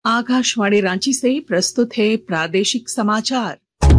आकाशवाणी रांची से प्रस्तुत है प्रादेशिक समाचार।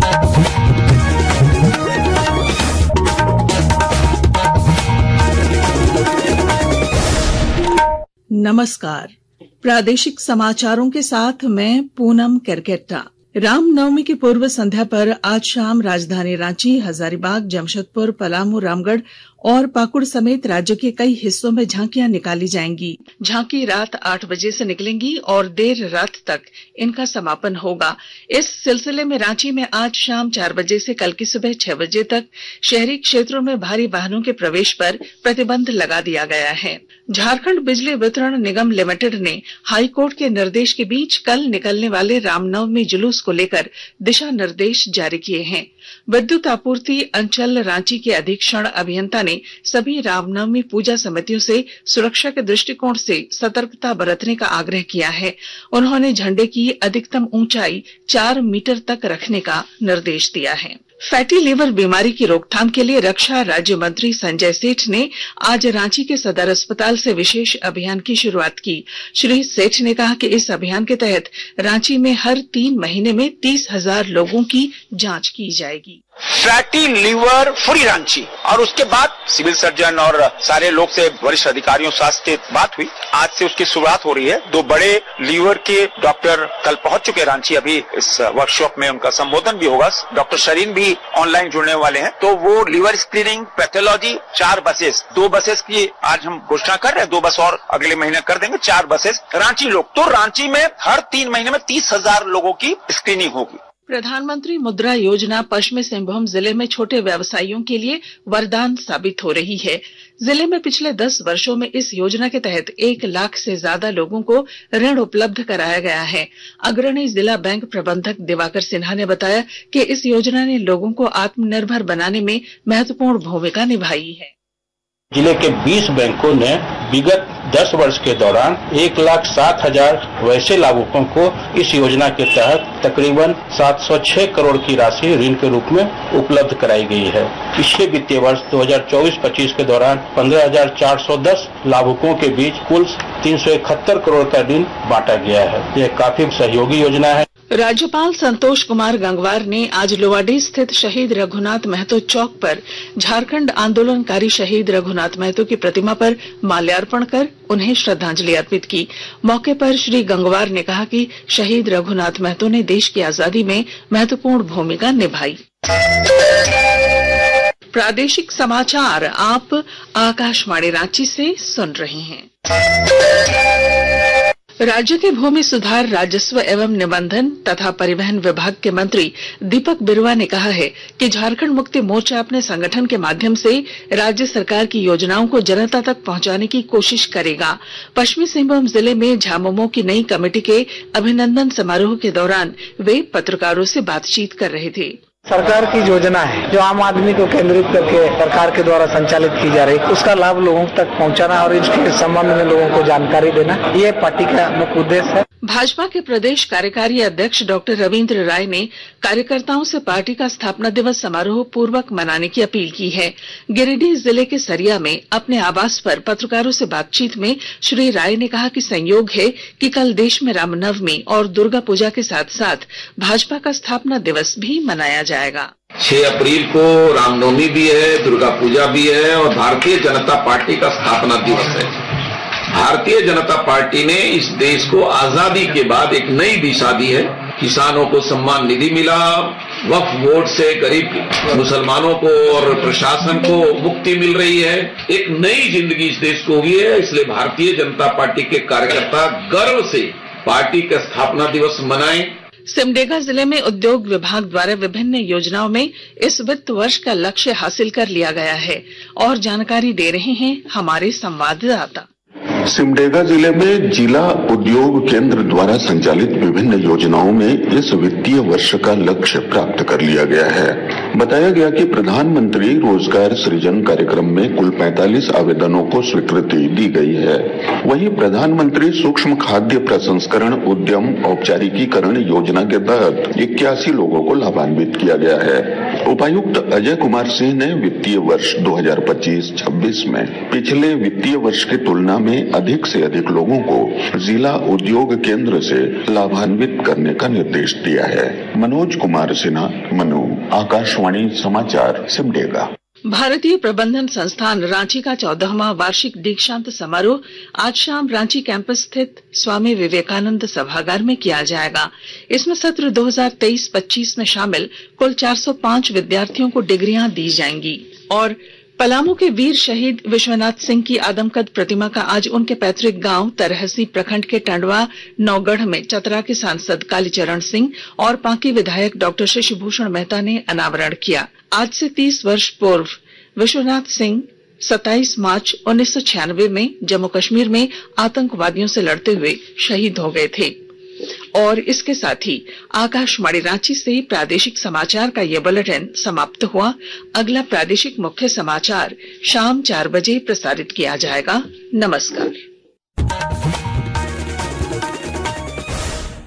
नमस्कार, प्रादेशिक समाचारों के साथ मैं पूनम केरकेट्टा। रामनवमी की पूर्व संध्या पर आज शाम राजधानी रांची, हजारीबाग, जमशेदपुर, पलामू, रामगढ़ और पाकुड़ समेत राज्य के कई हिस्सों में झांकियां निकाली जाएंगी। झांकी रात 8 बजे से निकलेंगी और देर रात तक इनका समापन होगा। इस सिलसिले में रांची में आज शाम 4 बजे से कल की सुबह 6 बजे तक शहरी क्षेत्रों में भारी वाहनों के प्रवेश पर प्रतिबंध लगा दिया गया है। झारखंड बिजली वितरण निगम लिमिटेड ने हाईकोर्ट के निर्देश के बीच कल निकलने वाले रामनवमी जुलूस को लेकर दिशा निर्देश जारी किए हैं। विद्युत आपूर्ति अंचल रांची के अधीक्षण अभियंता ने सभी रामनवमी पूजा समितियों से सुरक्षा के दृष्टिकोण से सतर्कता बरतने का आग्रह किया है। उन्होंने झंडे की अधिकतम ऊंचाई 4 मीटर तक रखने का निर्देश दिया है। फैटी लीवर बीमारी की रोकथाम के लिए रक्षा राज्य मंत्री संजय सेठ ने आज रांची के सदर अस्पताल से विशेष अभियान की शुरुआत की। श्री सेठ ने कहा कि इस अभियान के तहत रांची में हर 3 महीने में 30,000 लोगों की जांच की जाएगी। फैटी लीवर फ्री रांची, और उसके बाद सिविल सर्जन और सारे लोग से वरिष्ठ अधिकारियों स्वास्थ्य की बात हुई। आज से उसकी शुरुआत हो रही है। 2 बड़े लीवर के डॉक्टर कल पहुंच चुके रांची। अभी इस वर्कशॉप में उनका संबोधन भी होगा। डॉक्टर शरीन भी ऑनलाइन जुड़ने वाले हैं। तो वो liver screening, pathology, 4 buses, 2 buses की आज हम घोषणा कर रहे हैं। 2 बस और अगले महीने कर देंगे, 4 बसेस रांची लोग। तो रांची में हर 3 महीने में 30,000 लोगों की स्क्रीनिंग होगी। प्रधानमंत्री मुद्रा योजना पश्चिमी सिंहभूम जिले में छोटे व्यवसायियों के लिए वरदान साबित हो रही है। जिले में पिछले 10 वर्षों में इस योजना के तहत 1 लाख से ज्यादा लोगों को ऋण उपलब्ध कराया गया है। अग्रणी जिला बैंक प्रबंधक दिवाकर सिन्हा ने बताया कि इस योजना ने लोगों को आत्मनिर्भर बनाने में महत्वपूर्ण भूमिका निभाई है। जिले के 20 बैंकों ने विगत 10 वर्ष के दौरान 1,07,000 वैसे लाभुकों को इस योजना के तहत तकरीबन 706 करोड़ की राशि ऋण के रूप में उपलब्ध कराई गई है। पिछले वित्तीय वर्ष 2024-25 के दौरान 15,410 लाभुकों के बीच कुल 371 करोड़ का ऋण बांटा गया है। यह काफी सहयोगी योजना है। राज्यपाल संतोष कुमार गंगवार ने आज लोवाडी स्थित शहीद रघुनाथ महतो चौक पर झारखंड आंदोलनकारी शहीद रघुनाथ महतो की प्रतिमा पर माल्यार्पण कर उन्हें श्रद्धांजलि अर्पित की। मौके पर श्री गंगवार ने कहा कि शहीद रघुनाथ महतो ने देश की आजादी में महत्वपूर्ण भूमिका निभाई। प्रादेशिक समाचार आप आकाशवाणी रांची से सुन रहे हैं। राज्य के भूमि सुधार, राजस्व एवं निबंधन तथा परिवहन विभाग के मंत्री दीपक बिरुवा ने कहा है कि झारखंड मुक्ति मोर्चा अपने संगठन के माध्यम से राज्य सरकार की योजनाओं को जनता तक पहुंचाने की कोशिश करेगा। पश्चिमी सिंहभूम जिले में झामुमो की नई कमेटी के अभिनंदन समारोह के दौरान वे पत्रकारों से बातचीत कर रहे थे। सरकार की योजना है जो आम आदमी को केंद्रित करके सरकार के द्वारा संचालित की जा रही है, उसका लाभ लोगों तक पहुंचाना और इसके संबंध में लोगों को जानकारी देना, ये पार्टी का मुख्य उद्देश्य है। भाजपा के प्रदेश कार्यकारी अध्यक्ष डॉक्टर रविंद्र राय ने कार्यकर्ताओं से पार्टी का स्थापना दिवस समारोह पूर्वक मनाने की अपील की है। गिरिडीह जिले के सरिया में अपने आवास पर पत्रकारों से बातचीत में श्री राय ने कहा कि संयोग है कि कल देश में रामनवमी और दुर्गा पूजा के साथ साथ भाजपा का स्थापना दिवस भी मनाया जाएगा। 6 अप्रैल को रामनवमी भी है, दुर्गा पूजा भी है और भारतीय जनता पार्टी का स्थापना दिवस है। भारतीय जनता पार्टी ने इस देश को आजादी के बाद एक नई दिशा दी है। किसानों को सम्मान निधि मिला, वक्फ बोर्ड से गरीब मुसलमानों को और प्रशासन को मुक्ति मिल रही है। एक नई जिंदगी इस देश को हुई है। इसलिए भारतीय जनता पार्टी के कार्यकर्ता गर्व से पार्टी का स्थापना दिवस मनाएं। सिमडेगा जिले में उद्योग विभाग द्वारा विभिन्न योजनाओं में इस वित्त वर्ष का लक्ष्य हासिल कर लिया गया है और जानकारी दे रहे हैं हमारे संवाददाता। सिमडेगा जिले में जिला उद्योग केंद्र द्वारा संचालित विभिन्न योजनाओं में इस वित्तीय वर्ष का लक्ष्य प्राप्त कर लिया गया है। बताया गया कि प्रधानमंत्री रोजगार सृजन कार्यक्रम में कुल 45 आवेदनों को स्वीकृति दी गई है। वहीं प्रधानमंत्री सूक्ष्म खाद्य प्रसंस्करण उद्यम औपचारिकीकरण योजना के तहत 81 लोगों को लाभान्वित किया गया है। उपायुक्त अजय कुमार सिंह ने वित्तीय वर्ष 2025-26 में पिछले वित्तीय वर्ष की तुलना में अधिक से अधिक लोगों को जिला उद्योग केंद्र से लाभान्वित करने का निर्देश दिया है। मनोज कुमार सिन्हा, मनु, आकाशवाणी समाचार, सिमडेगा। भारतीय प्रबंधन संस्थान रांची का 14वां वार्षिक दीक्षांत समारोह आज शाम रांची कैंपस स्थित स्वामी विवेकानंद सभागार में किया जाएगा। इसमें सत्र 2023-25 में शामिल कुल 405 विद्यार्थियों को डिग्रियां दी जाएंगी। और पलामू के वीर शहीद विश्वनाथ सिंह की आदमकद प्रतिमा का आज उनके पैतृक गांव तरहसी प्रखंड के टंडवा नौगढ़ में चतरा के सांसद कालीचरण सिंह और पांकी विधायक डॉक्टर शशिभूषण मेहता ने अनावरण किया। आज से 30 वर्ष पूर्व विश्वनाथ सिंह 27 मार्च 1996 में जम्मू कश्मीर में आतंकवादियों से लड़ते हुए शहीद हो गए थे। और इसके साथ ही आकाशवाणी रांची से प्रादेशिक समाचार का ये बुलेटिन समाप्त हुआ। अगला प्रादेशिक मुख्य समाचार शाम 4 बजे प्रसारित किया जाएगा। नमस्कार।